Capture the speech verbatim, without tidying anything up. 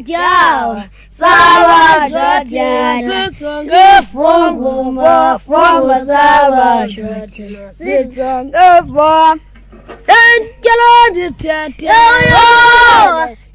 叫，沙瓦着天，个风不么风不沙瓦着天，是整个风，人家了的天天哟。